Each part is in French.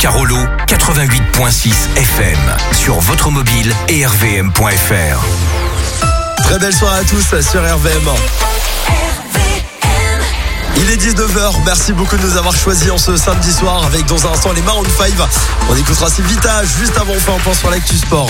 Carolo, 88.6 FM. Sur votre mobile et rvm.fr. Très belle soirée à tous sur RVM. Il est 19h, merci beaucoup de nous avoir choisis en ce samedi soir avec dans un instant les Maroon 5. On écoutera Vita juste avant, on fait un point sur l'actu sport.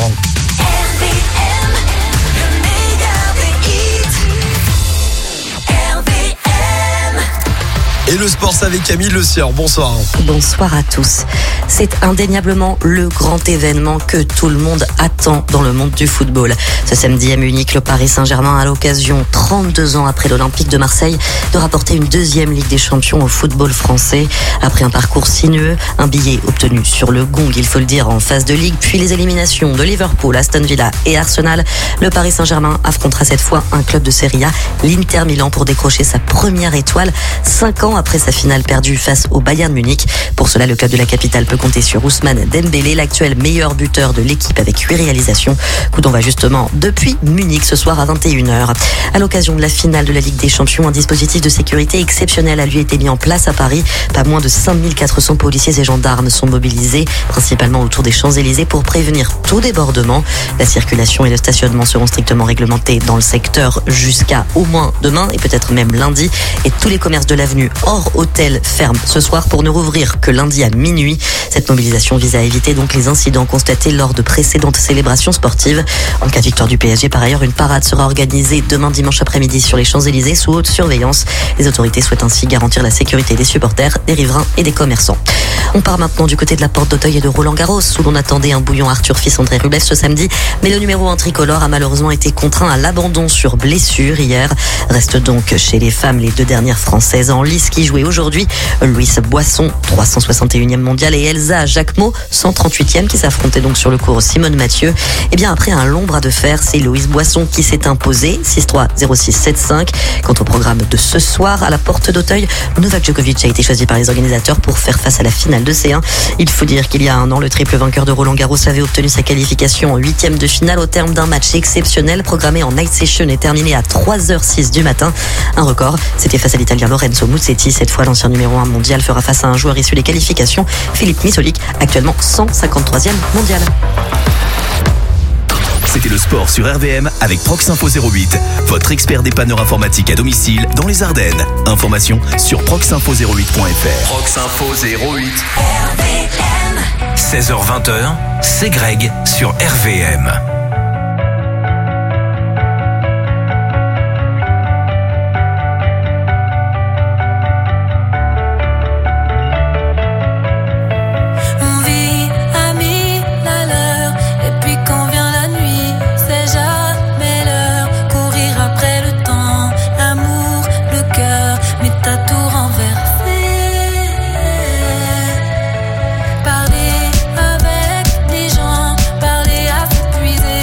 Et le sport, c'est avec Camille Le Sieur. Bonsoir. Bonsoir à tous. C'est indéniablement le grand événement que tout le monde attend dans le monde du football. Ce samedi à Munich, le Paris Saint-Germain a l'occasion, 32 ans après l'Olympique de Marseille, de rapporter une deuxième Ligue des Champions au football français. Après un parcours sinueux, un billet obtenu sur le gong, il faut le dire, en phase de Ligue, puis les éliminations de Liverpool, Aston Villa et Arsenal, le Paris Saint-Germain affrontera cette fois un club de Serie A, l'Inter Milan, pour décrocher sa première étoile, 5 ans après sa finale perdue face au Bayern Munich. Pour cela, le club de la capitale peut compter sur Ousmane Dembélé, l'actuel meilleur buteur de l'équipe avec 8 réalisations. Coup d'envoi justement depuis Munich ce soir à 21h. À l'occasion de la finale de la Ligue des Champions, un dispositif de sécurité exceptionnel a lui été mis en place à Paris. Pas moins de 5400 policiers et gendarmes sont mobilisés, principalement autour des Champs-Élysées, pour prévenir tout débordement. La circulation et le stationnement seront strictement réglementés dans le secteur jusqu'à au moins demain et peut-être même lundi. Et tous les commerces de l'avenue hors hôtel ferment ce soir pour ne rouvrir que lundi à minuit. Cette mobilisation vise à éviter donc les incidents constatés lors de précédentes célébrations sportives. En cas de victoire du PSG, par ailleurs, une parade sera organisée demain dimanche après-midi sur les Champs-Élysées sous haute surveillance. Les autorités souhaitent ainsi garantir la sécurité des supporters, des riverains et des commerçants. On part maintenant du côté de la Porte d'Auteuil et de Roland-Garros, où l'on attendait un bouillon Arthur Fils André Rublev ce samedi, mais le numéro 1 tricolore a malheureusement été contraint à l'abandon sur blessure hier. Restent donc chez les femmes les 2 dernières françaises en lice qui jouaient aujourd'hui. Louise Boisson, 361e mondiale, et Elsa Jacquemot, 138e, qui s'affrontaient donc sur le court Simone Mathieu. Et bien après un long bras de fer, c'est Louise Boisson qui s'est imposée, 6-3, 0-6, 7-5. Quant au programme de ce soir à la Porte d'Auteuil, Novak Djokovic a été choisi par les organisateurs pour faire face à la finale de C1. Il faut dire qu'il y a un an, le triple vainqueur de Roland-Garros avait obtenu sa qualification en 8e de finale au terme d'un match exceptionnel programmé en night session et terminé à 3h06 du matin. Un record, c'était face à l'Italien Lorenzo Musetti. Cette fois, l'ancien numéro 1 mondial fera face à un joueur issu des qualifications, Philippe Misolic, actuellement 153e mondial. C'était le sport sur RVM avec Proxinfo 08, votre expert dépanneur informatique à domicile dans les Ardennes. Information sur proxinfo08.fr. Proxinfo 08. RVM. 16h-20h, c'est Greg sur RVM. Parler avec des gens, parler à s'épuiser.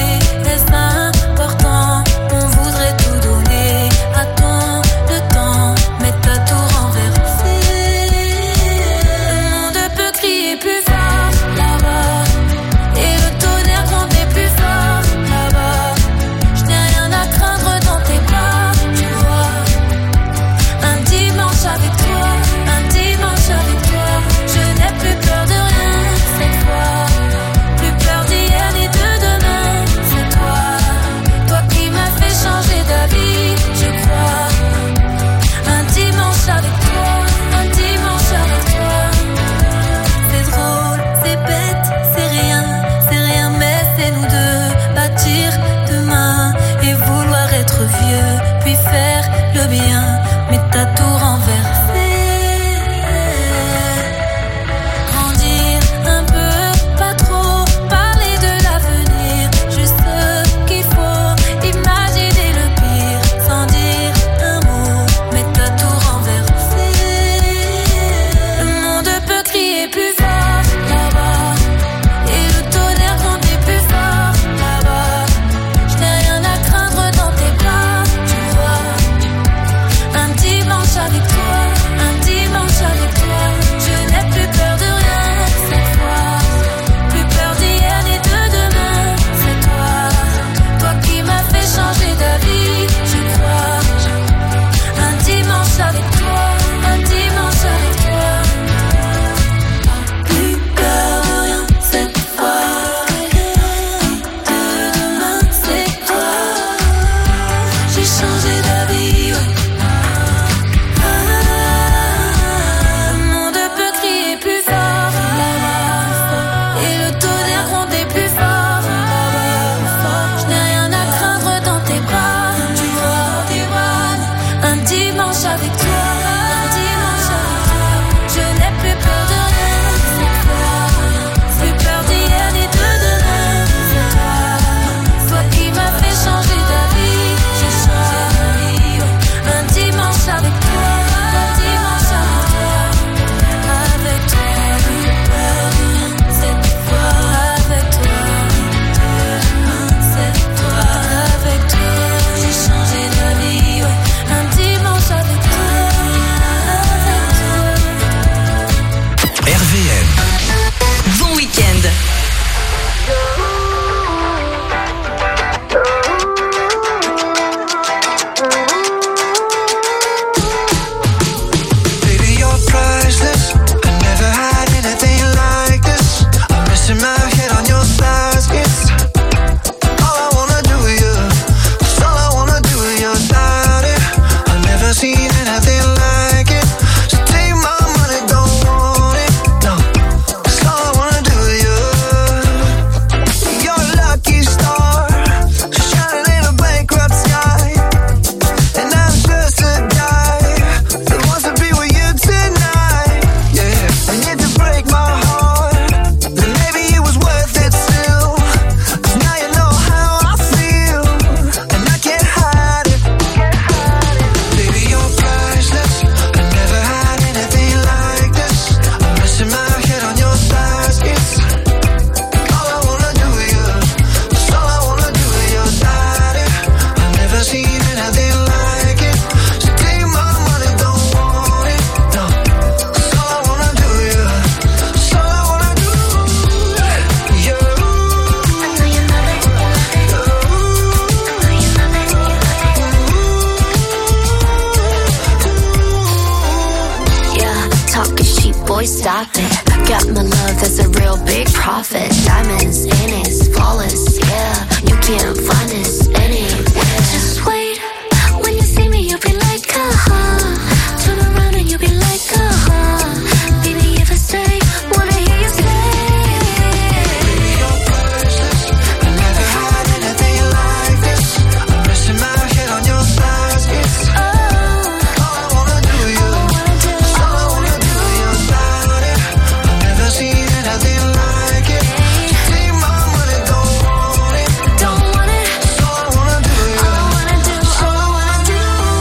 My love, that's a real big profit. Diamonds in it, flawless, yeah. You can't find this anywhere. Just wait, when you see me, you'll be like, turn around and you'll be like, baby, if I stay, wanna hear you say. Baby, you're precious. I never had anything like this. I'm resting my head on your thighs, it's all I wanna do, you. All I wanna do, your body. I've never seen anything like it. Take my money, don't want it. Don't want it. All I wanna do, you. All I wanna do, all I wanna do.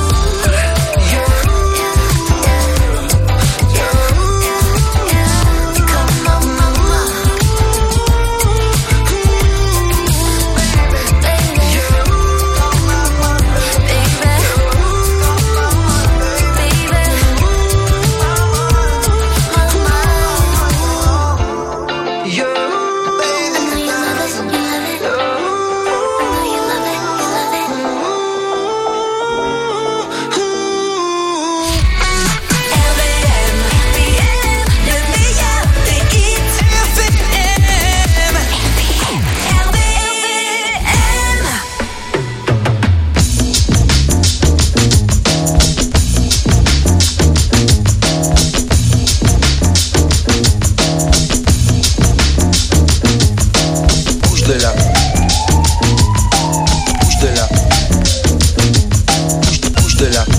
Come on, mama. Bouge de là. Bouge de là. Bouge de là.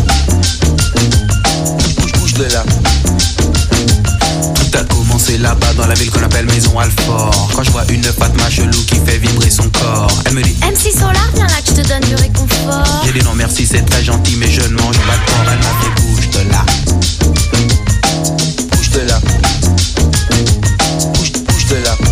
Bouge de là. Tout a commencé là-bas dans la ville qu'on appelle Maison Alfort. Quand je vois une Fatma chelou qui fait vibrer son corps, elle me dit MC Solar, viens là que je te donne du réconfort. j'ai dit non merci, c'est très gentil mais je ne mange pas de porc. Elle m'a fait bouge de là. Bouge de là. Bouge de là.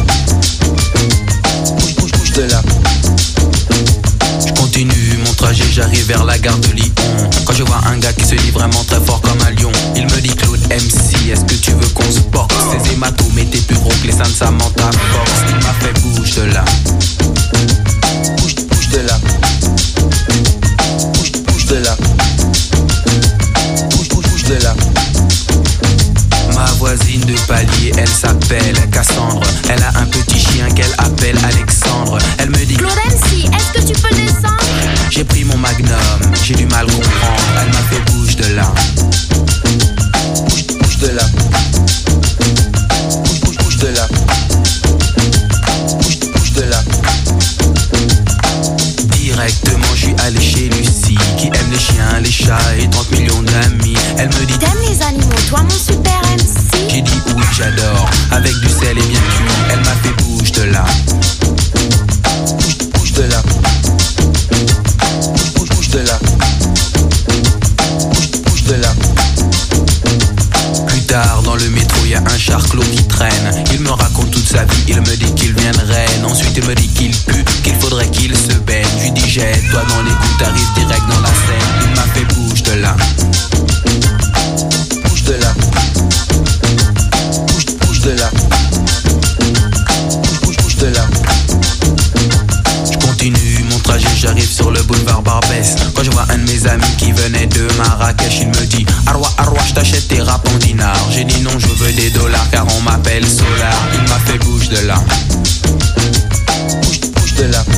Bouge de là. Je continue mon trajet, j'arrive vers la gare de Lyon. Quand je vois un gars qui se dit vraiment très fort comme un lion, il me dit Claude MC, est-ce que tu veux qu'on se boxe? Ces hématomes étaient plus gros que les seins de Samantha Fox. Il m'a fait bouge de là. Bouge de là. Bouge de là. Bouge de là. Ma voisine de palier, elle s'appelle Cassandre. Elle a un petit chien qu'elle appelle Alexandre. Elle me dit Claude MC, est-ce que tu peux descendre? j'ai pris mon magnum, j'ai du mal comprendre. Elle m'a fait bouge de là. Bouge de là. Bouge de là. Bouge de là. Directement je suis allé chez Lucie, qui aime les chiens, les chats et 30 millions d'amis. Elle me dit T'aimes les animaux, toi mon super MC? j'ai dit oui j'adore, avec du sel et bien cuit. Elle m'a fait bouge de là. Bouge de là. Bouge de là. Bouge de là. Plus tard dans le métro y a un charclos qui traîne. Il me raconte toute sa vie, il me dit qu'il vient de Rennes. Ensuite il me dit qu'il pue, qu'il faudrait qu'il se baigne. Je lui dis jette-toi dans les gouttes, t'arrives direct dans la Seine. Il m'a fait bouge de là. Bouge de là. Bouge de là. Bouge de là. Je continue mon trajet, j'arrive sur le boulevard Barbès. Quand je vois un de mes amis qui venait de Marrakech, il me dit Arwa, je t'achète tes rap en dinars. J'ai dit non, je veux des dollars car on m'appelle Solar. Il m'a fait bouge de là. Bouge de là.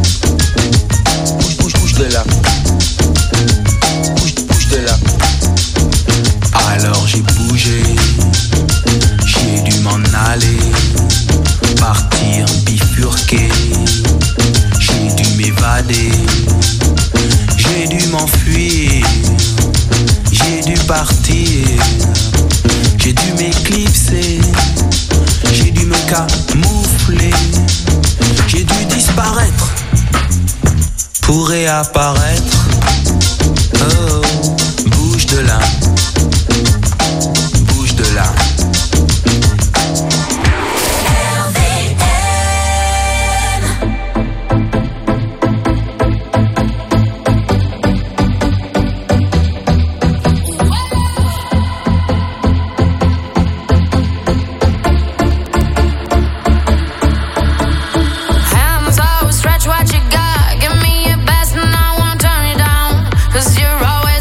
Bouge de là. Bouge de là. Alors j'ai bougé, j'ai dû m'en aller, partir bifurquer. J'ai dû m'évader, j'ai dû m'enfuir, j'ai dû partir, j'ai dû m'éclipser, j'ai dû me camoufler, j'ai dû disparaître pour réapparaître. Oh, bouge de là, bouge de là. Hands up, stretch what you got. Give me your best and I won't turn you down. 'Cause you're always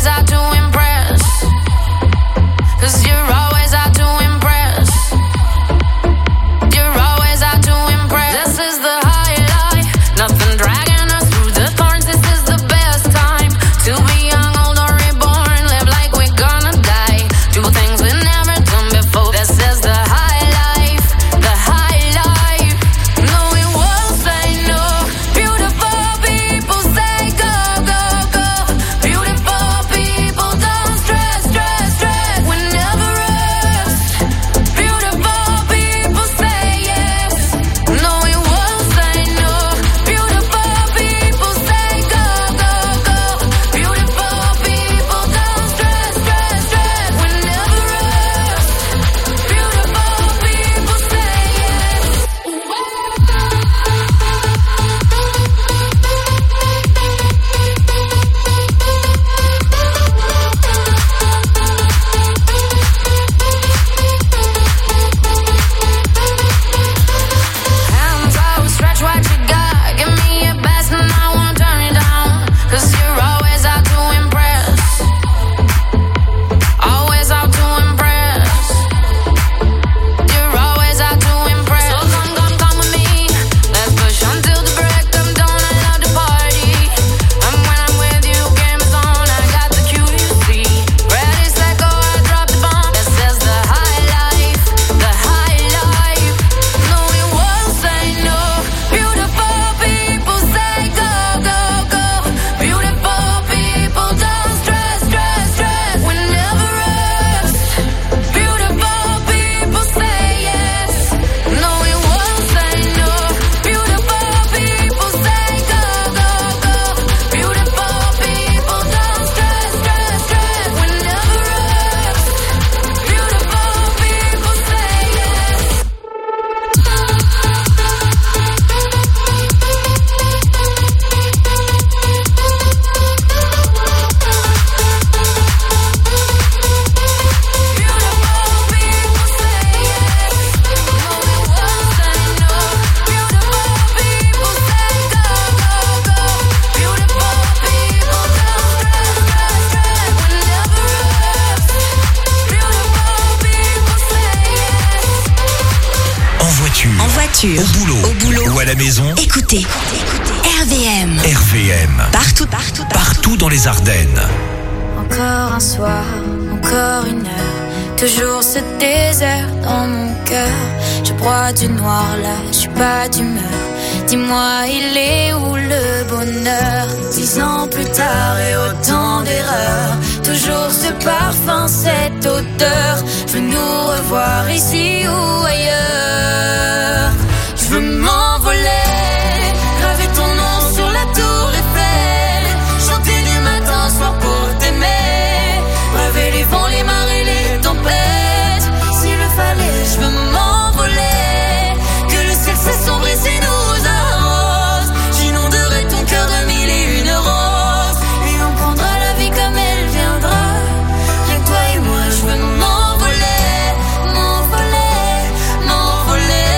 voiture, au boulot, ou à la maison, Écoutez. RVM. RVM. Partout dans les Ardennes. Encore un soir, encore une heure, toujours ce désert dans mon cœur. Je broie du noir là, je suis pas d'humeur. Dis-moi, il est où le bonheur? 10 ans plus tard et autant d'erreurs, toujours ce parfum, cette odeur. Je veux nous revoir ici ou ailleurs. Je veux m'envoler, graver ton nom sur la tour Eiffel, chanter du matin au soir pour t'aimer, braver les vents, les marées, les tempêtes. S'il le fallait, je veux m'envoler, que le ciel s'assombrit et nous arrose. J'inonderai ton cœur de 1001 roses, et on prendra la vie comme elle viendra. Rien que toi et moi, je veux m'envoler, m'envoler, m'envoler.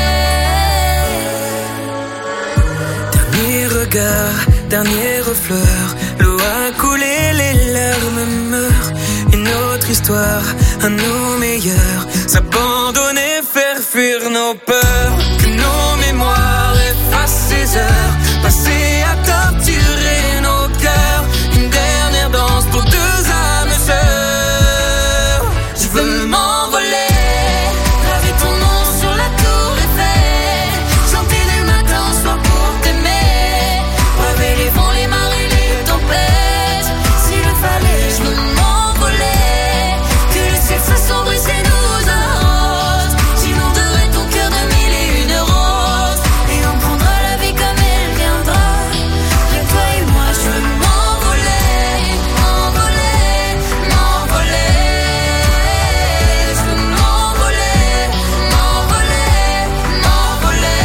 Dernier regard, dernière fleur, l'eau a coulé, les larmes meurent. Une autre histoire, à nos meilleurs, s'abandonner, faire fuir nos peurs. Que nos mémoires effacent ces heures passées à torturer nos cœurs. Une dernière danse pour deux âmes sœurs. Je veux m'envoler, graver ton nom sur la tour Eiffel, chanter du matin au soir pour t'aimer, braver les vents, les marées, les tempêtes. S'il le fallait, je veux m'envoler, que le ciel s'assombrisse et nous arrose. J'inonderai ton cœur de 1001 roses, et on prendra la vie comme elle viendra. Rien que toi et moi, je veux m'envoler, m'envoler, m'envoler. Je veux m'envoler, m'envoler, m'envoler.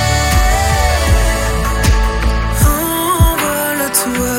Envole-toi,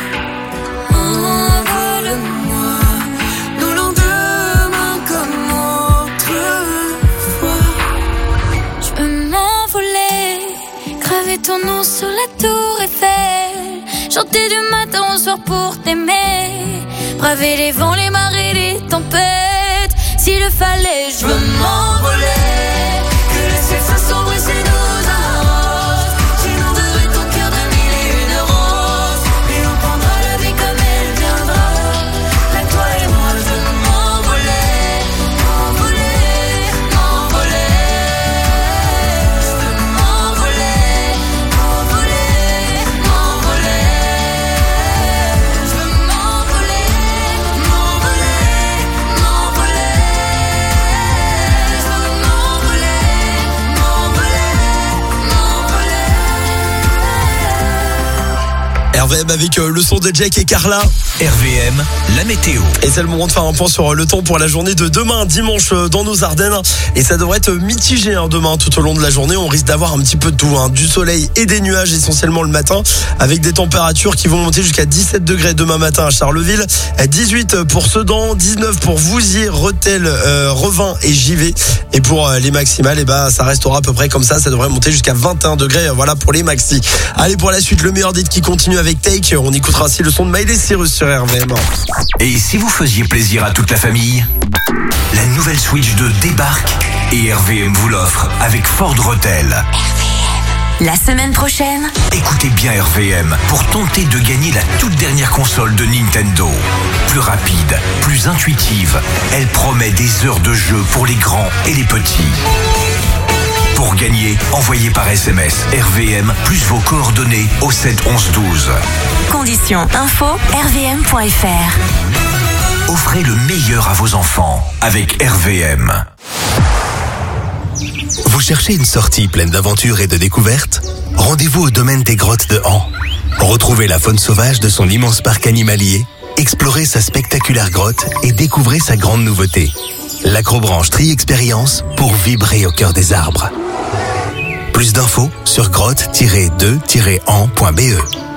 envole-moi, nos lendemains comme autrefois. Je veux m'envoler, graver ton nom sur la tour Eiffel, chanter du matin au soir pour t'aimer, braver les vents, les marées, les tempêtes. S'il le fallait, je veux m'envoler, que le ciel s'assombrisse et nous arrose. J'inonderai ton cœur de 1001 roses, et on prendra la vie comme elle viendra. Là, toi et moi, je veux m'envoler, m'envoler, m'envoler. Je veux m'envoler, m'envoler, m'envoler. Je veux m'envoler, m'envoler, m'envoler. Je veux m'envoler, m'envoler, m'envoler. RVM avec le son de Jack et Carla. RVM, la météo. Et c'est le moment de faire un point sur le temps pour la journée de demain, dimanche, dans nos Ardennes. Et ça devrait être mitigé demain tout au long de la journée. On risque d'avoir un petit peu de tout, du soleil et des nuages essentiellement le matin, avec des températures qui vont monter jusqu'à 17 degrés demain matin à Charleville, 18 pour Sedan, 19 pour Vouziers, Rethel, Revin et Givet. Et pour les maximales, ça restera à peu près comme ça. Ça devrait monter jusqu'à 21 degrés. Voilà pour les maxi. Allez, pour la suite, le meilleur d'hit qui continue avec Take. On écoutera aussi le son de Miley Cyrus sur RVM. Et si vous faisiez plaisir à toute la famille, la nouvelle Switch 2 débarque et RVM vous l'offre avec Ford Rethel. La semaine prochaine, Écoutez bien RVM pour tenter de gagner la toute dernière console de Nintendo. Plus rapide, plus intuitive, elle promet des heures de jeu pour les grands et les petits. Pour gagner, envoyez par SMS RVM plus vos coordonnées au 7 11 12. conditions info rvm.fr. Offrez le meilleur à vos enfants avec RVM. Vous cherchez une sortie pleine d'aventures et de découvertes? Rendez-vous au domaine des grottes de Han. Retrouvez la faune sauvage de son immense parc animalier, explorez sa spectaculaire grotte et découvrez sa grande nouveauté, l'Acrobranche Tri-Expérience pour vibrer au cœur des arbres. Plus d'infos sur grotte-2-han.be.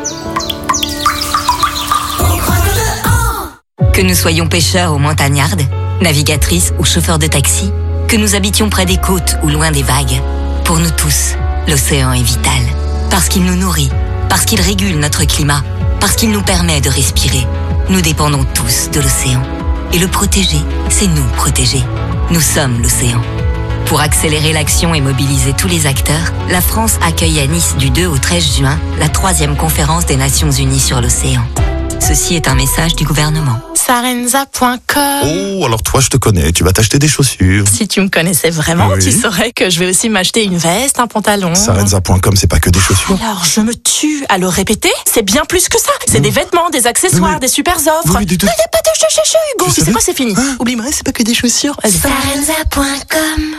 Que nous soyons pêcheurs ou montagnardes, navigatrices ou chauffeurs de taxi, que nous habitions près des côtes ou loin des vagues, pour nous tous, l'océan est vital. Parce qu'il nous nourrit, parce qu'il régule notre climat, parce qu'il nous permet de respirer. Nous dépendons tous de l'océan. Et le protéger, c'est nous protéger. Nous sommes l'océan. Pour accélérer l'action et mobiliser tous les acteurs, la France accueille à Nice du 2 au 13 juin la 3e conférence des Nations Unies sur l'océan. Ceci est un message du gouvernement. Sarenza.com. Oh, alors toi, je te connais, tu vas t'acheter des chaussures. Si tu me connaissais vraiment, Oui. tu saurais que je vais aussi m'acheter une veste, un pantalon. Sarenza.com, c'est pas que des chaussures. Alors, je me tue à le répéter, c'est bien plus que ça. C'est des vêtements, des accessoires, Oui. des super offres. Oui, du tout. Non, y a pas de chouchou, Hugo. Tu Tu sais savais quoi, c'est fini. Oublie-moi, c'est pas que des chaussures. Vas-y. Sarenza.com.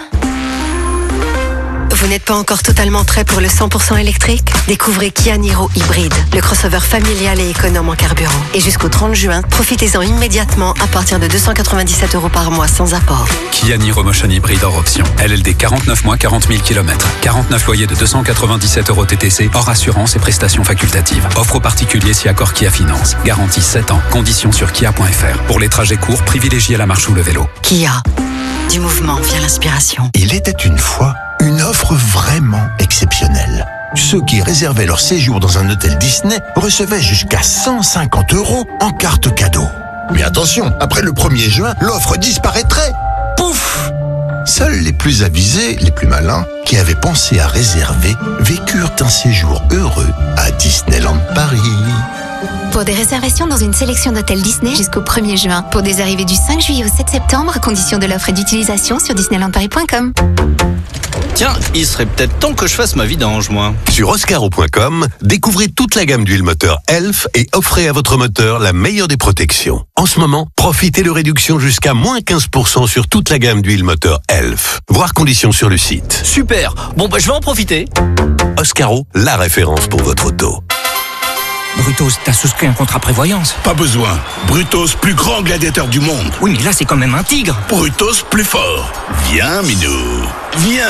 Vous n'êtes pas encore totalement prêt pour le 100% électrique? Découvrez Kia Niro Hybride, le crossover familial et économe en carburant. Et jusqu'au 30 juin, profitez-en immédiatement à partir de 297 € par mois sans apport. Kia Niro Motion Hybride hors option. LLD 49 mois, 40 000 km. 49 loyers de 297 € TTC, hors assurance et prestations facultatives. Offre aux particuliers si accord Kia Finance. Garantie 7 ans. Conditions sur kia.fr. Pour les trajets courts, privilégiez la marche ou le vélo. Kia, du mouvement vient l'inspiration. Il était une fois une offre vraiment exceptionnelle. Ceux qui réservaient leur séjour dans un hôtel Disney recevaient jusqu'à 150 € en carte cadeau. Mais attention, après le 1er juin, l'offre disparaîtrait. Pouf! Seuls les plus avisés, les plus malins, qui avaient pensé à réserver, vécurent un séjour heureux à Disneyland Paris. Pour des réservations dans une sélection d'hôtels Disney jusqu'au 1er juin. Pour des arrivées du 5 juillet au 7 septembre, conditions de l'offre et d'utilisation sur disneylandparis.com. Tiens, il serait peut-être temps que je fasse ma vidange, moi. Sur oscaro.com, découvrez toute la gamme d'huile moteur Elf et offrez à votre moteur la meilleure des protections. En ce moment, profitez de réductions jusqu'à moins 15% sur toute la gamme d'huile moteur Elf. Voir conditions sur le site. Super. Bon, bah, je vais en profiter. Oscaro, la référence pour votre auto. Brutos, t'as souscrit un contrat prévoyance? Pas besoin. Brutos, plus grand gladiateur du monde. Oui, mais là, c'est quand même un tigre. Brutos, plus fort. Viens, Minou. Viens.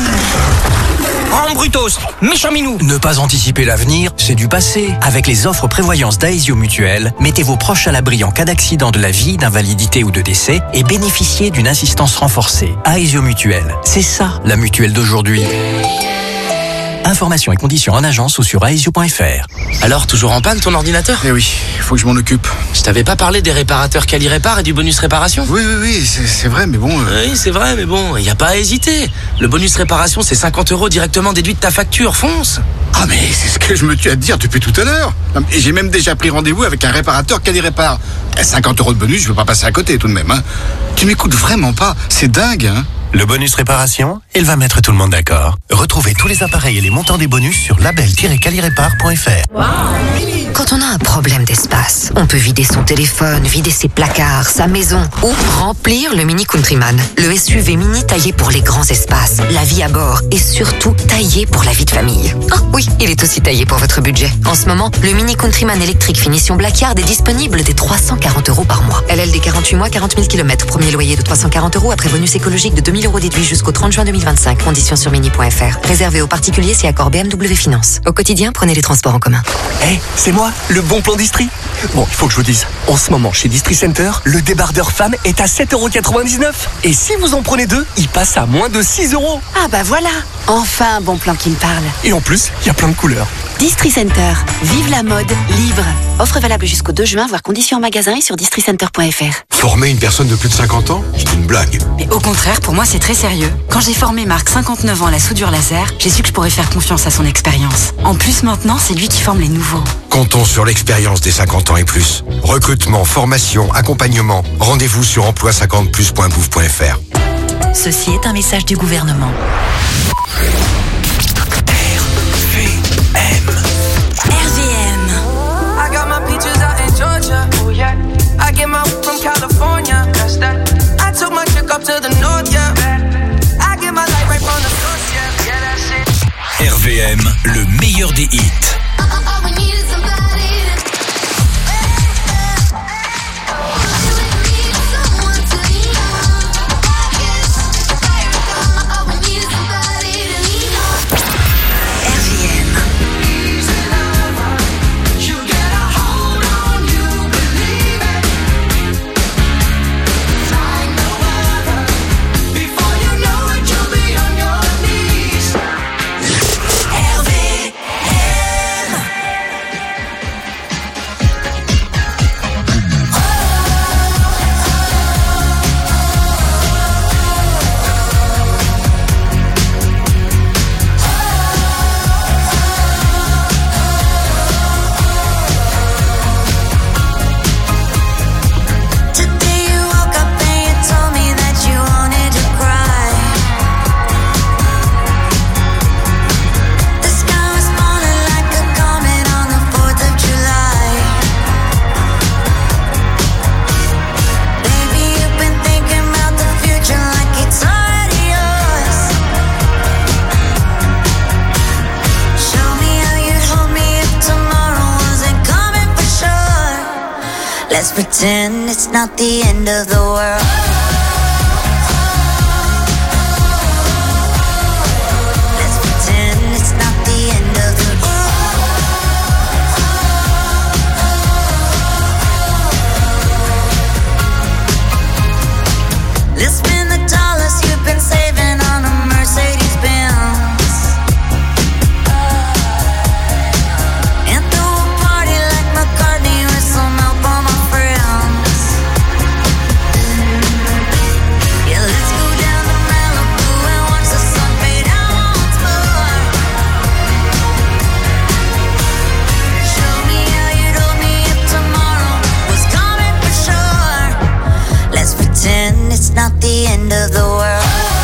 Oh, Brutos, méchant minou. Ne pas anticiper l'avenir, c'est du passé. Avec les offres prévoyance d'Aesio Mutuelle, mettez vos proches à l'abri en cas d'accident de la vie, d'invalidité ou de décès et bénéficiez d'une assistance renforcée. Aesio Mutuelle, c'est ça, la mutuelle d'aujourd'hui. Informations et conditions en agence ou sur aesio.fr. Alors, toujours en panne ton ordinateur? Eh oui, faut que je m'en occupe. Je t'avais pas parlé des réparateurs Quali-Répar et du bonus réparation? Oui, c'est vrai, mais bon... Oui, c'est vrai, mais bon, y a pas à hésiter. Le bonus réparation, c'est 50 € directement déduit de ta facture, fonce. Ah mais c'est ce que je me tue à te dire depuis tout à l'heure. Et j'ai même déjà pris rendez-vous avec un réparateur Quali-Répar. 50 € de bonus, je veux pas passer à côté tout de même. Hein. Tu m'écoutes vraiment pas, c'est dingue, hein. Le bonus réparation, il va mettre tout le monde d'accord. Retrouvez tous les appareils et les montants des bonus sur label-qualirépar.fr. Quand on a un problème d'espace, on peut vider son téléphone, vider ses placards, sa maison ou remplir le Mini Countryman. Le SUV mini taillé pour les grands espaces, la vie à bord et surtout taillé pour la vie de famille. Ah oui, il est aussi taillé pour votre budget. En ce moment, le Mini Countryman électrique finition Blackyard est disponible dès 340 € par mois. LLD 48 mois, 40 000 km. Premier loyer de 340 € après bonus écologique de 2000 € déduit jusqu'au 30 juin 2025. Conditions sur mini.fr. Réservé aux particuliers si accord BMW Finance. Au quotidien, prenez les transports en commun. Hey, c'est moi, le bon plan Distri. Bon, il faut que je vous dise, en ce moment, chez Distri Center, le débardeur femme est à 7,99 €. Et si vous en prenez deux, il passe à moins de 6 €. Ah bah voilà, enfin un bon plan qui me parle. Et en plus, il y a plein de couleurs. Distri Center, vive la mode, libre. Offre valable jusqu'au 2 juin, voir conditions en magasin et sur districenter.fr. Former une personne de plus de 50 ans, c'est une blague. Mais au contraire, pour moi, c'est très sérieux. Quand j'ai formé Marc, 59 ans, à la soudure laser, j'ai su que je pourrais faire confiance à son expérience. En plus, maintenant, c'est lui qui forme les nouveaux. Comptons sur l'expérience des 50 ans et plus. Recrutement, formation, accompagnement. Rendez-vous sur emploi50plus.gouv.fr. Ceci est un message du gouvernement. RVM. I got my peaches out in Georgia. Oh yeah. I get my from California. That's that. I took my chick up to the north, yeah. I get my light right from the source, yeah. Yeah, that's it. RVM, le meilleur des hits. Let's pretend it's not the end of the world. Let's pretend it's not the end of the world. Let's spend the dollars you've been saving on a Mercedes-Benz. And throw a party like McCartney with some help on my friends. Yeah, let's go down to Malibu and watch the sun fade out once more. Show me how you told me if tomorrow was coming for sure. Let's pretend it's not the end of the world.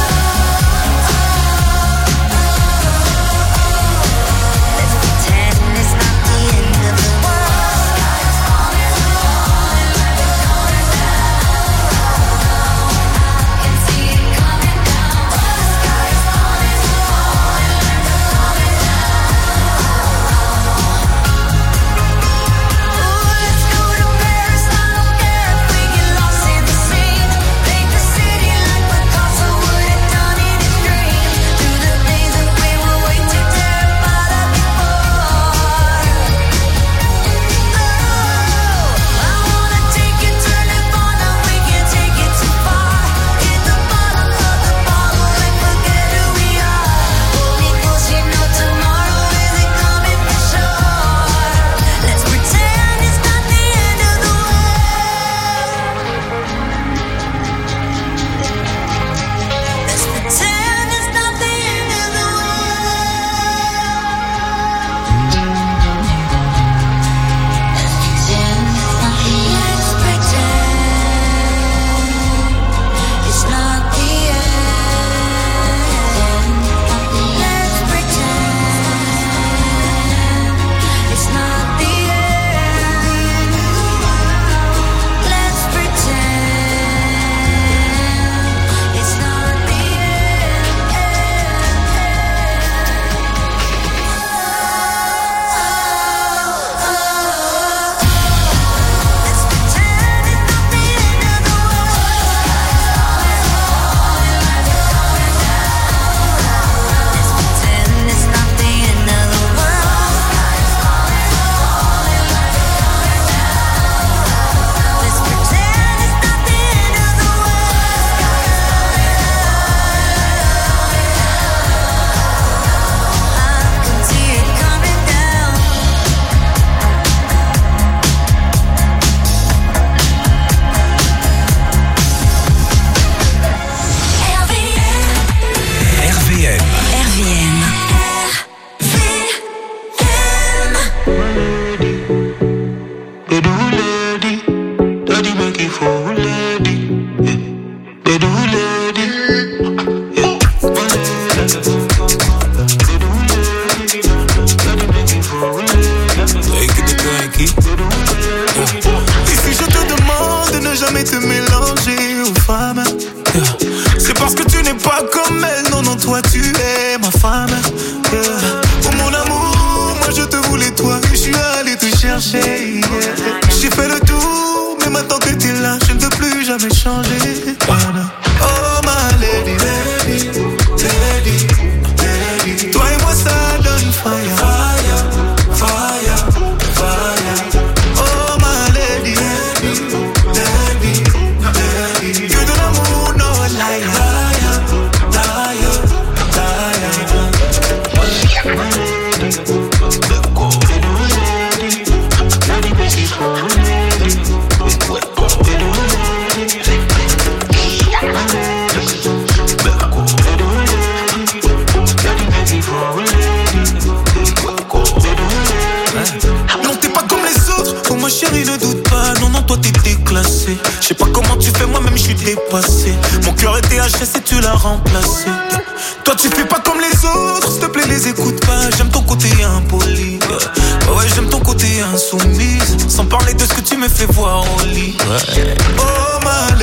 Je sais pas comment tu fais, moi-même je suis dépassé. Mon cœur était HS et tu l'as remplacé. Toi tu fais pas comme les autres, s'il te plaît les écoute pas. J'aime ton côté impoli, ouais j'aime ton côté insoumise. Sans parler de ce que tu me fais voir au lit, ouais. Oh ma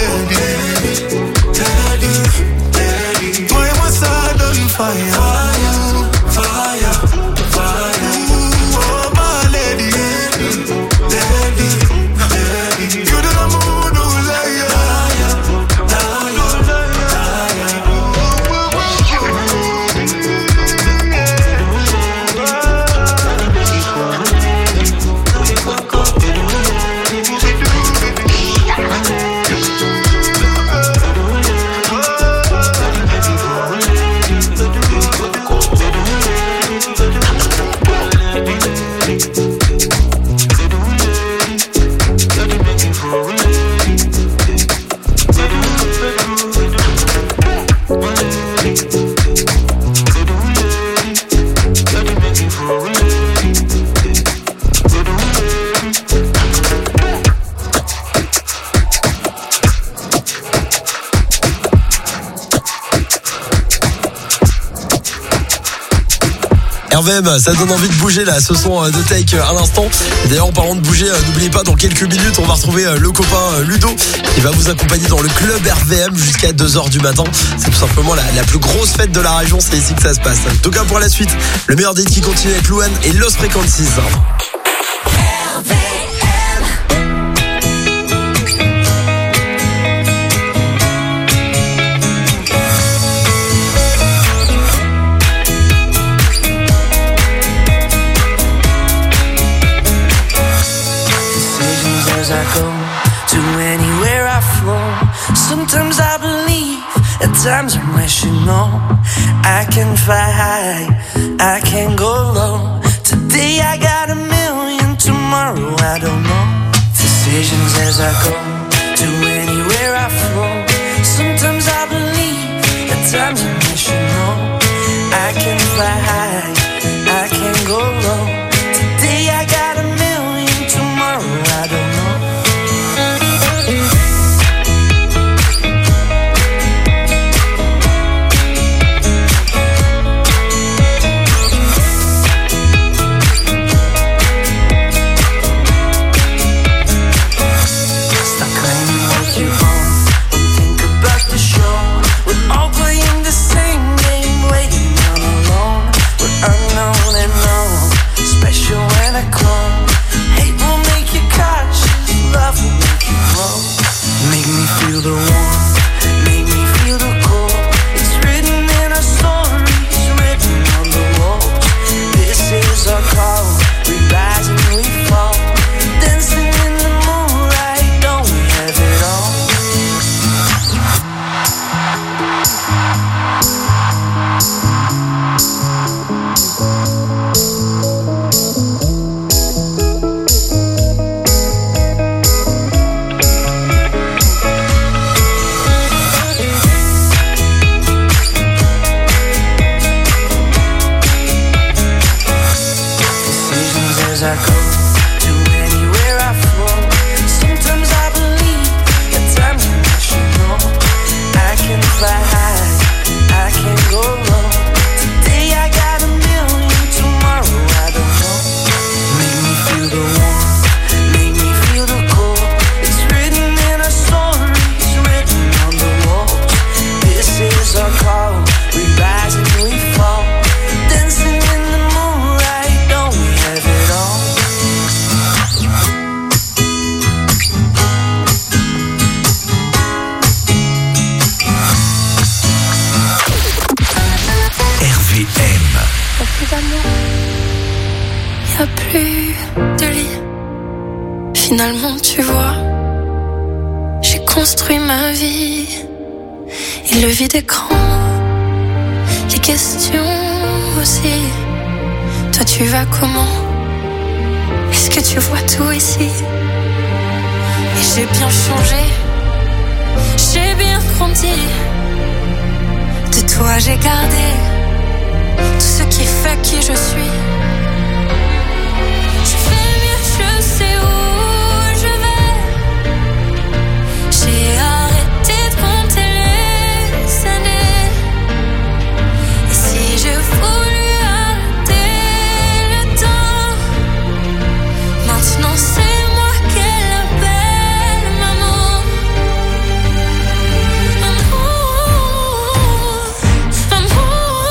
lady, toi et moi ça donne fire, fire, fire. Oh ma lady, RVM, ça donne envie de bouger là, ce son de Take à l'instant. Et d'ailleurs en parlant de bouger, n'oubliez pas, dans quelques minutes on va retrouver le copain Ludo qui va vous accompagner dans le club RVM jusqu'à 2h du matin. C'est tout simplement la plus grosse fête de la région, c'est ici que ça se passe. En tout cas pour la suite, le meilleur date qui continue avec Louane et Lost Frequencies. I go to anywhere I flow. Sometimes I believe, at times I'm rational. I can fly high, I can go low. Today I got 1,000,000, tomorrow I don't know. Decisions as I go to anywhere I flow. Sometimes I believe, at times I'm rational. I can fly high, I can go low. Today I got 1,000,000, tomorrow I don't know. Feel the warmth, make me feel the cold. It's written in our stories, written on the walls. This is our call, we rise and we fall. Dancing in the moonlight, don't we have it all? I go to anywhere I flow. Sometimes I believe, at times I'm rational. I can fly high, I can go low. Today I got 1,000,000, tomorrow I don't know. Make me feel the warmth, make me feel the cold. It's written in our stories, written on the walls. This is our call, we rise and we fall. Dancing in the moonlight, don't we have it all? Y'a plus d'amour, y'a plus de lit. Finalement tu vois, j'ai construit ma vie. Et le vide est grand, les questions aussi. Toi tu vas comment? Est-ce que tu vois tout ici? Et j'ai bien changé, j'ai bien grandi. De toi j'ai gardé tout ce qui fait qui je suis. Je fais mieux, je sais où je vais. J'ai arrêté de compter les années. Et si je voulais arrêter le temps, maintenant c'est moi qu'elle appelle maman. Maman, maman.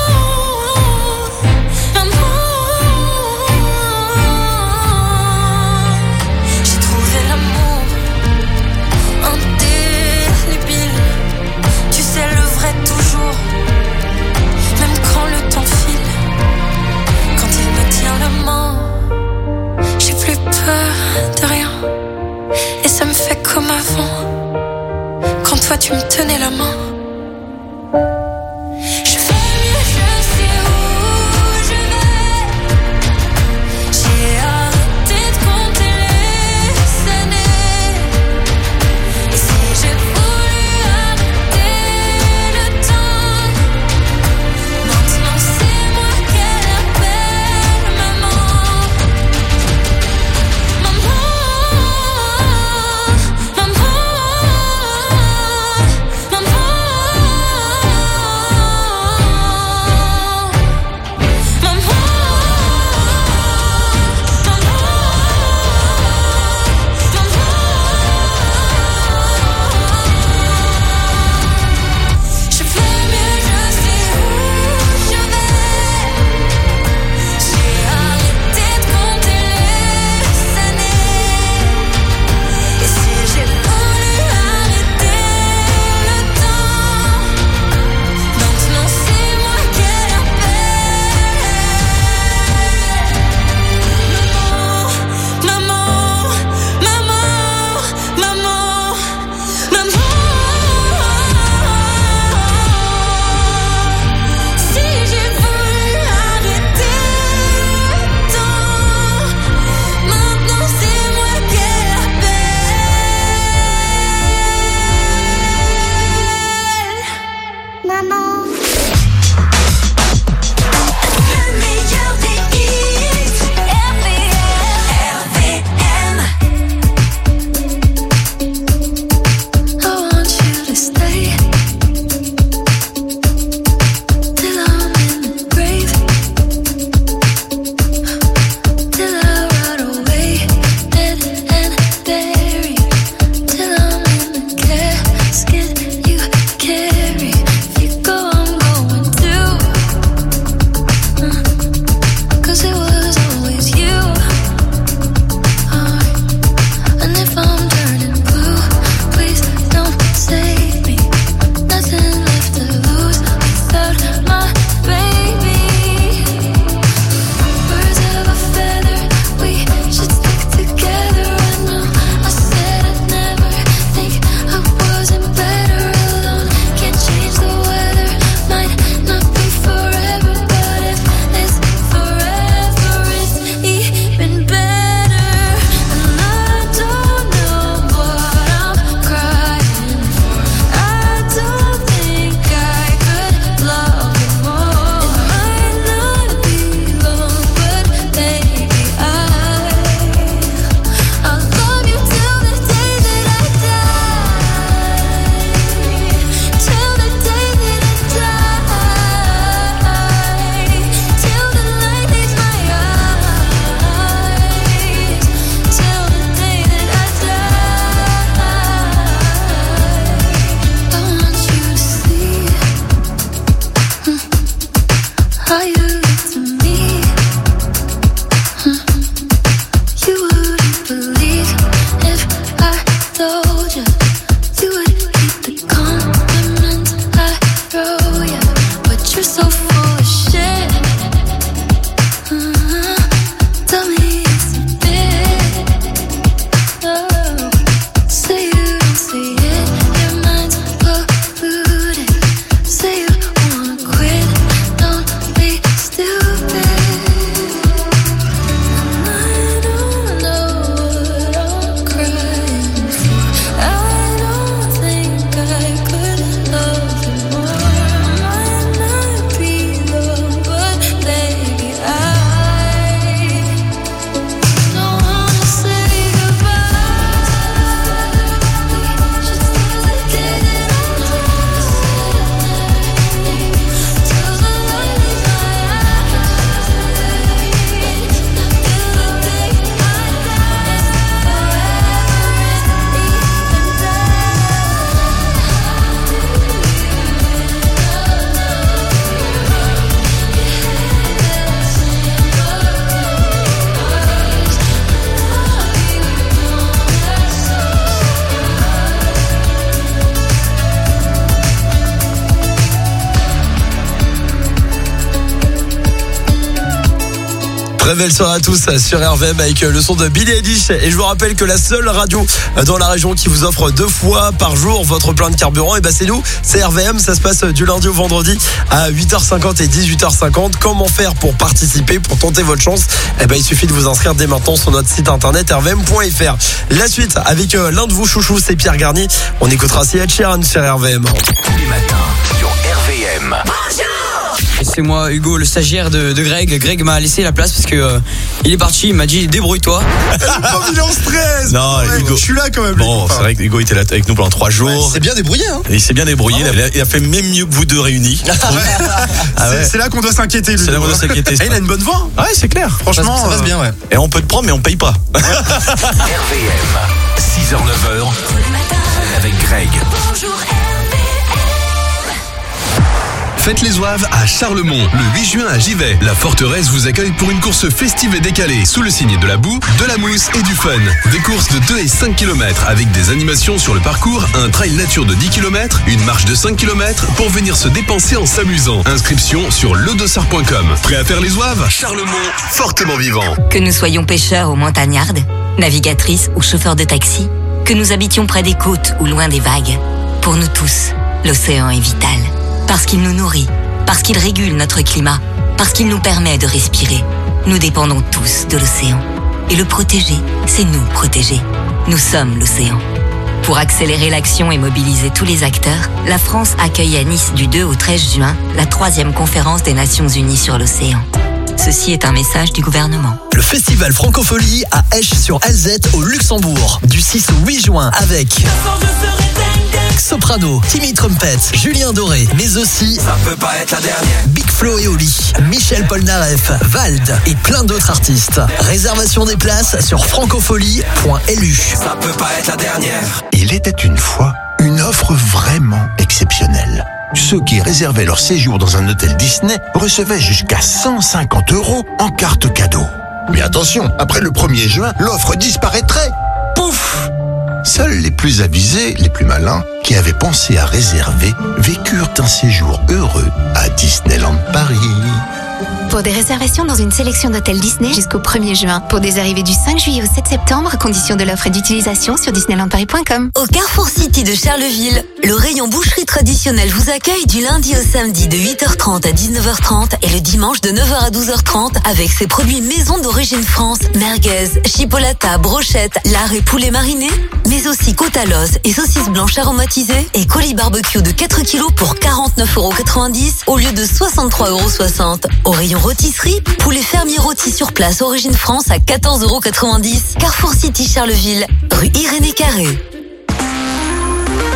how you look to me. You wouldn't believe if I told you. You would keep the compliments I throw you, but you're so full of shit. Tell me it's a bit. Oh, say you don't see it, your mind's polluted. Say you wanna quit, don't be stupid. I don't know what I'm crying for. I don't think I could love you more. Might not be love, but baby, I don't wanna say goodbye. Just 'cause I didn't till the light in my eyes. Till the day I die, Très belle soirée à tous sur RVM avec le son de Billie Eilish. Et je vous rappelle que la seule radio dans la région qui vous offre 2 fois par jour votre plein de carburant, et c'est nous, c'est RVM. Ça se passe du lundi au vendredi à 8h50 et 18h50. Comment faire pour participer, pour tenter votre chance? Il suffit de vous inscrire dès maintenant sur notre site internet rvm.fr. La suite avec l'un de vos chouchous, c'est Pierre Garnier. On écoutera aussi Ed Sheeran sur RVM. Tous les matins sur RVM. C'est moi, Hugo, le stagiaire de Greg. Greg m'a laissé la place parce que il est parti, il m'a dit débrouille-toi. Il est en stress. Non, ouais, Hugo, je suis là quand même. Bon, c'est vrai que Hugo était là avec nous pendant 3 jours. Ouais, c'est bien débrouillé, hein. Et il s'est bien débrouillé. Il a fait même mieux que vous deux réunis. C'est là qu'on doit s'inquiéter. C'est là qu'on doit s'inquiéter. Il a une bonne voix. Ouais, c'est clair. Franchement, ça passe bien, ouais. Et on peut te prendre, mais on paye pas. RVM, 6h-9h, avec Greg. Faites les Oaves à Charlemont, le 8 juin à Givet. La forteresse vous accueille pour une course festive et décalée, sous le signe de la boue, de la mousse et du fun. Des courses de 2 et 5 km avec des animations sur le parcours, un trail nature de 10 km, une marche de 5 km pour venir se dépenser en s'amusant. Inscription sur ledossard.com. Prêt à faire les Oaves? Charlemont, fortement vivant. Que nous soyons pêcheurs ou montagnardes, navigatrices ou chauffeurs de taxi, que nous habitions près des côtes ou loin des vagues, pour nous tous, l'océan est vital. Parce qu'il nous nourrit, parce qu'il régule notre climat, parce qu'il nous permet de respirer. Nous dépendons tous de l'océan. Et le protéger, c'est nous protéger. Nous sommes l'océan. Pour accélérer l'action et mobiliser tous les acteurs, la France accueille à Nice du 2 au 13 juin la 3e conférence des Nations Unies sur l'océan. Ceci est un message du gouvernement. Le festival Francophonie à Esch-sur-Alzette au Luxembourg, du 6 au 8 juin avec Soprano, Timmy Trumpet, Julien Doré, mais aussi Ça peut pas être la dernière. Big Flo et Oli, Michel Polnareff, Vald et plein d'autres artistes. Réservation des places sur francophonie.lu. Ça peut pas être la dernière. Il était une fois une offre vraiment exceptionnelle. Ceux qui réservaient leur séjour dans un hôtel Disney recevaient jusqu'à 150 € en carte cadeau. Mais attention, après le 1er juin, l'offre disparaîtrait. Pouf! Seuls les plus avisés, les plus malins, qui avaient pensé à réserver, vécurent un séjour heureux à Disneyland Paris. Pour des réservations dans une sélection d'hôtels Disney jusqu'au 1er juin. Pour des arrivées du 5 juillet au 7 septembre, conditions de l'offre et d'utilisation sur disneylandparis.com. Au Carrefour City de Charleville, le rayon boucherie traditionnelle vous accueille du lundi au samedi de 8h30 à 19h30 et le dimanche de 9h à 12h30 avec ses produits maison d'origine France, merguez, chipolata, brochette, lard et poulet mariné, mais aussi côte à l'os et saucisses blanches aromatisées et colis barbecue de 4 kg pour 49,90 € au lieu de 63,60 €. Au rayon rôtisserie, poulet fermier rôti sur place origine France à 14,90 €. Carrefour City Charleville, rue Irénée Carré.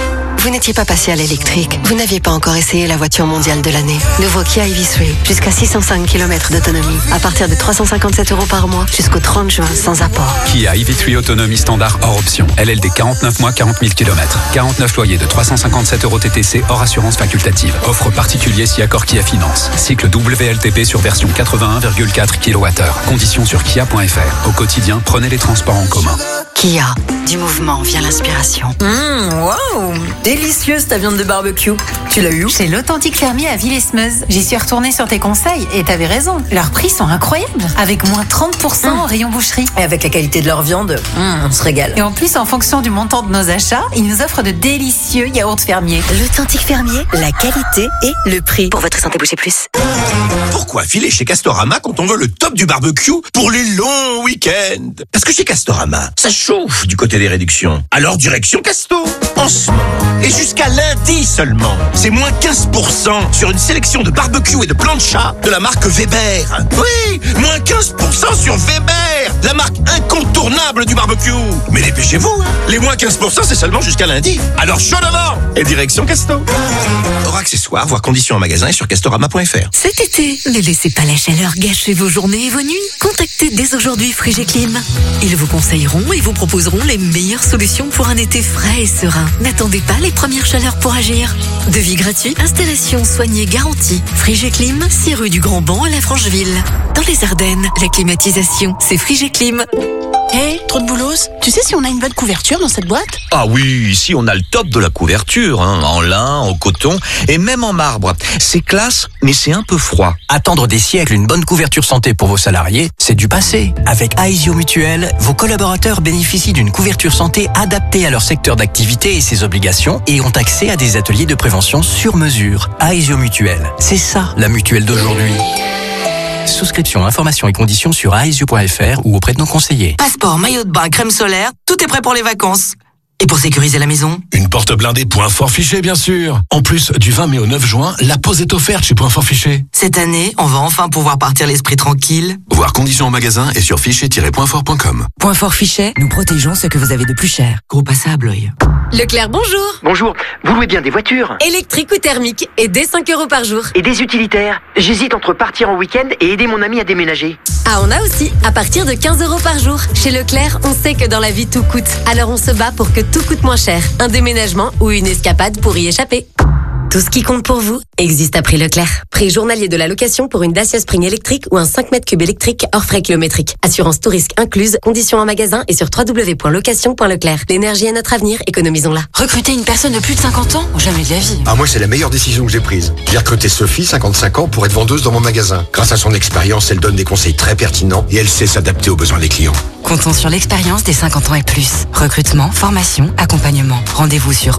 Vous n'étiez pas passé à l'électrique. Vous n'aviez pas encore essayé la voiture mondiale de l'année. Nouveau Kia EV3. Jusqu'à 605 km d'autonomie. À partir de 357 € par mois jusqu'au 30 juin sans apport. Kia EV3 autonomie standard hors option. LLD 49 mois, 40 000 km. 49 loyers de 357 € TTC hors assurance facultative. Offre particulier si accord Kia Finance. Cycle WLTP sur version 81,4 kWh. Conditions sur kia.fr. Au quotidien, prenez les transports en commun. Kia. Du mouvement vient l'inspiration. Waouh, délicieuse ta viande de barbecue. Tu l'as eu où? Chez l'Authentique Fermier à Villesmeuse. J'y suis retournée sur tes conseils et t'avais raison. Leurs prix sont incroyables. Avec moins 30% en rayon boucherie. Et avec la qualité de leur viande, on se régale. Et en plus, en fonction du montant de nos achats, ils nous offrent de délicieux yaourts fermiers. L'Authentique Fermier, la qualité et le prix. Pour votre santé, bougez plus. Pourquoi filer chez Castorama quand on veut le top du barbecue pour les longs week-ends? Parce que chez Castorama, ça chauffe du côté des réductions. Alors direction Casto. En ce moment, et jusqu'à lundi seulement, c'est moins 15% sur une sélection de barbecue et de plancha de la marque Weber. Oui, moins 15% sur Weber, la marque incontournable du barbecue. Mais dépêchez-vous, hein. Les moins 15% c'est seulement jusqu'à lundi. Alors chaud devant et direction Casto. Hors accessoires, voir conditions en magasin et sur castorama.fr. Cet été, ne laissez pas la chaleur gâcher vos journées et vos nuits. Contactez dès aujourd'hui Frigeclim. Ils vous conseilleront et vous proposeront les meilleures solutions pour un été frais et serein. N'attendez pas les premières chaleurs pour agir. Devis gratuit, installation soignée garantie. Frigeclim, 6 rue du Grand Banc à la Francheville. Dans les Ardennes, la climatisation, c'est Frigeclim. Hé, trop de boulos. Tu sais si on a une bonne couverture dans cette boîte? Ah oui, ici on a le top de la couverture, hein, en lin, en coton et même en marbre. C'est classe, mais c'est un peu froid. Attendre des siècles une bonne couverture santé pour vos salariés, c'est du passé. Avec Aesio Mutuel, vos collaborateurs bénéficient d'une couverture santé adaptée à leur secteur d'activité et ses obligations et ont accès à des ateliers de prévention sur mesure. Aesio Mutuel, c'est ça la mutuelle d'aujourd'hui. Souscription, informations et conditions sur aesio.fr ou auprès de nos conseillers. Passeport, maillot de bain, crème solaire, tout est prêt pour les vacances. Et pour sécuriser la maison? Une porte blindée Point Fort Fiché, bien sûr. En plus, du 20 mai au 9 juin, la pause est offerte chez Point Fort Fiché. Cette année, on va enfin pouvoir partir l'esprit tranquille. Voir conditions en magasin et sur fiché-pointfort.com. Point Fort Fichet, nous protégeons ce que vous avez de plus cher. Gros passage à Blois. Leclerc, bonjour. Bonjour, vous louez bien des voitures? Électrique ou thermique, et dès 5 € par jour. Et des utilitaires? J'hésite entre partir en week-end et aider mon ami à déménager. Ah, on a aussi, à partir de 15 € par jour. Chez Leclerc, on sait que dans la vie tout coûte. Alors on se bat pour que tout coûte moins cher. Un déménagement ou une escapade pour y échapper. Tout ce qui compte pour vous existe à prix Leclerc. Prix journalier de la location pour une Dacia Spring électrique ou un 5 m3 électrique hors frais kilométriques. Assurance tout risque incluse, conditions en magasin et sur www.location.leclerc. L'énergie est notre avenir, économisons-la. Recruter une personne de plus de 50 ans? Jamais de la vie. Ah, moi, c'est la meilleure décision que j'ai prise. J'ai recruté Sophie, 55 ans, pour être vendeuse dans mon magasin. Grâce à son expérience, elle donne des conseils très pertinents et elle sait s'adapter aux besoins des clients. Comptons sur l'expérience des 50 ans et plus. Recrutement, formation, accompagnement. Rendez-vous sur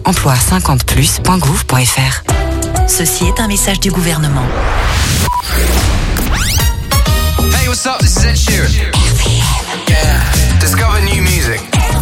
emploi50plus.gouv.fr. Ceci est un message du gouvernement. Hey, what's up? This is Ed Sheeran. Yeah. Discover new music.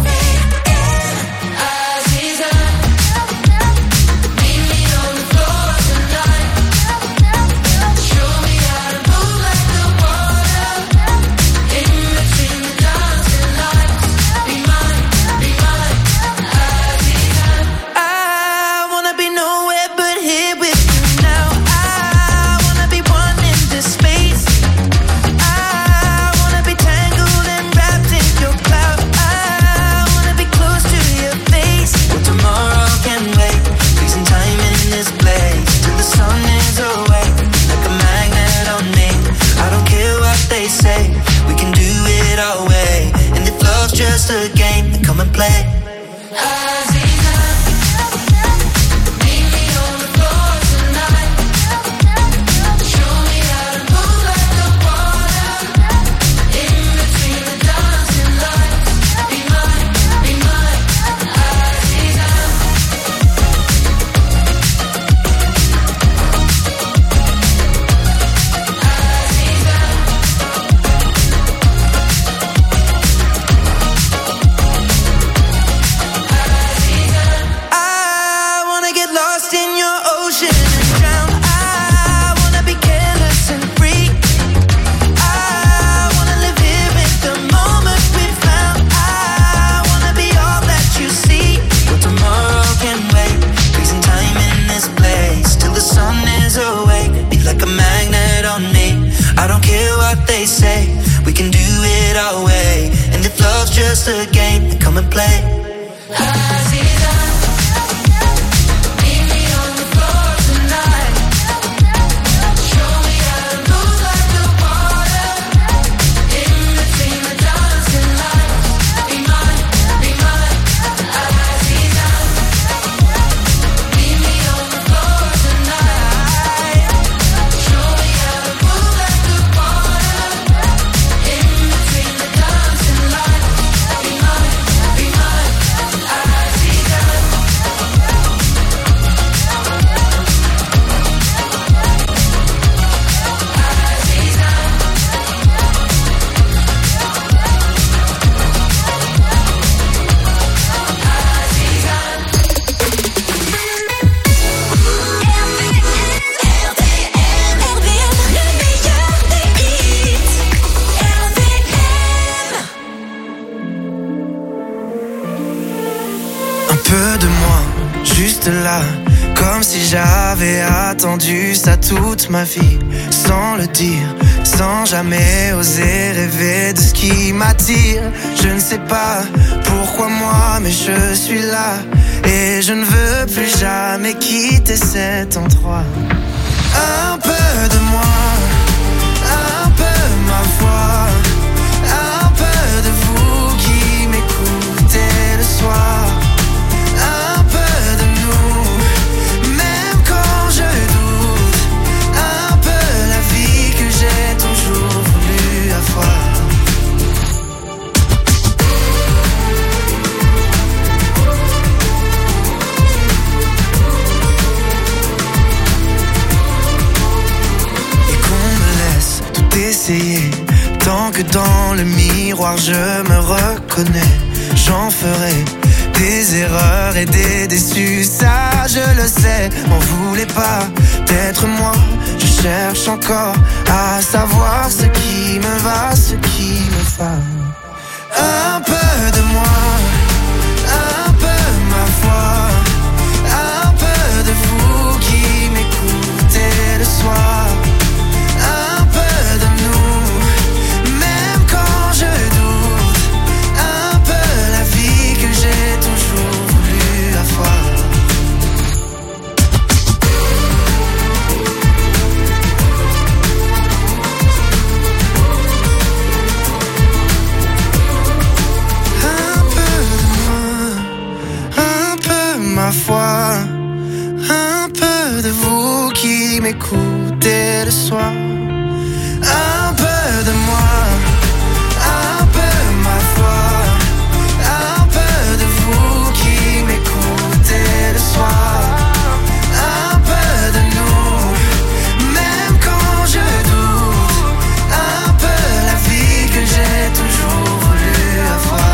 Just a game, come and play. what they say. We can do it our way. And if love's just a game, then come and play. Là, comme si j'avais attendu ça toute ma vie, sans le dire, sans jamais oser rêver de ce qui m'attire. Je ne sais pas pourquoi moi, mais je suis là et je ne veux plus jamais quitter cet endroit. Un peu de moi, un peu ma voix, un peu de vous qui m'écoutez le soir. Tant que dans le miroir je me reconnais, j'en ferai des erreurs et des déçus, ça je le sais. M'en voulez pas d'être moi, je cherche encore à savoir ce qui me va, ce qui me va. Un peu de moi, un peu ma voix, un peu de vous qui m'écoutez le soir. Un peu de vous qui m'écoutez le soir. Un peu de moi, un peu ma voix, un peu de vous qui m'écoutez le soir. Un peu de nous, même quand je doute. Un peu la vie que j'ai toujours voulu avoir.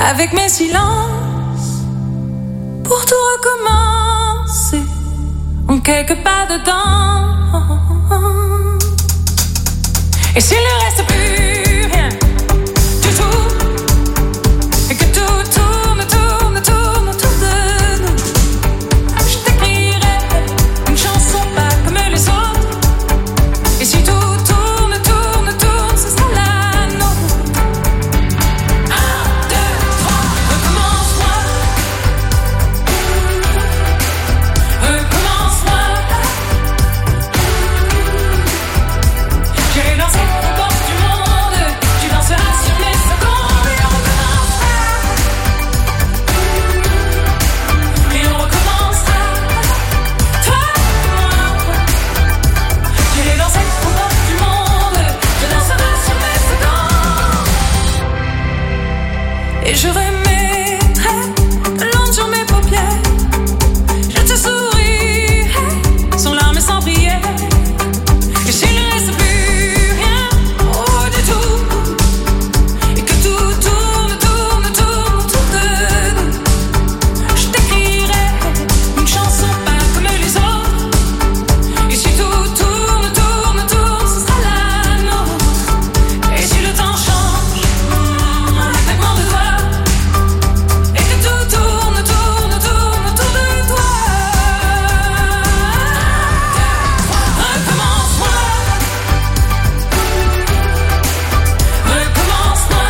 avec mes silences, pour tout recommencer, en quelques pas dedans. Et s'il ne reste plus rien du tout, et que tout tourne autour de nous, je t'écrirai une chanson pas comme les autres. Et si tout tourne, ce sera la nôtre. 1, 2, 3, recommence-moi. Recommence-moi. J'irai danser aux portes du monde. Tu danseras sur mes secondes. Et on recommencera. Et on recommencera. Toi et moi. J'irai danser aux portes du monde. Tu danseras sur mes secondes. Et je remettrai l'onde sur mes paupières. Je te sourirai sans larmes et sans prière. Et s'il ne reste plus rien, oh du tout, et que tout tourne autour de nous, je t'écrirai une chanson pas comme les autres. Et si tout tourne, ce sera la nôtre. Et si le temps change, un claquement de doigts, et que tout tourne autour de toi. Recommence-moi. Recommence-moi.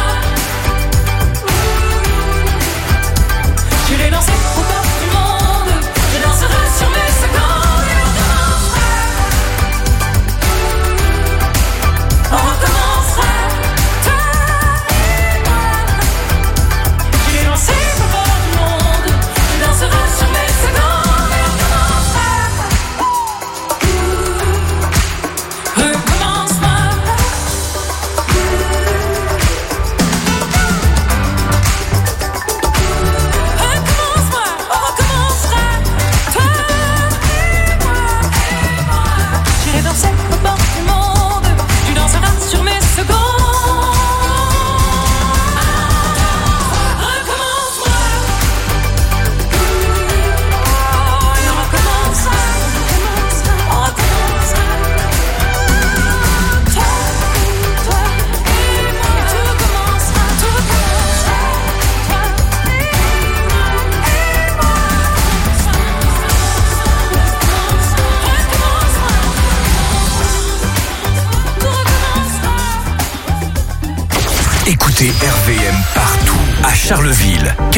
J'irai danser aux portes du monde. Je danserai sur mes secondes. Et on recommencera. Toi et moi. J'irai danser aux portes du monde. Je danserai sur mes secondes. Et on recommencera. Recommence-moi. Recommence-moi, on recommencera. Toi et moi. J'irai danser aux portes du monde. Tu danseras sur mes secondes. Recommence-moi. Et on recommencera. On recommencera. Toi et moi. Tout recommencera. Toi et moi. Écoutez RVM partout, à Charleville,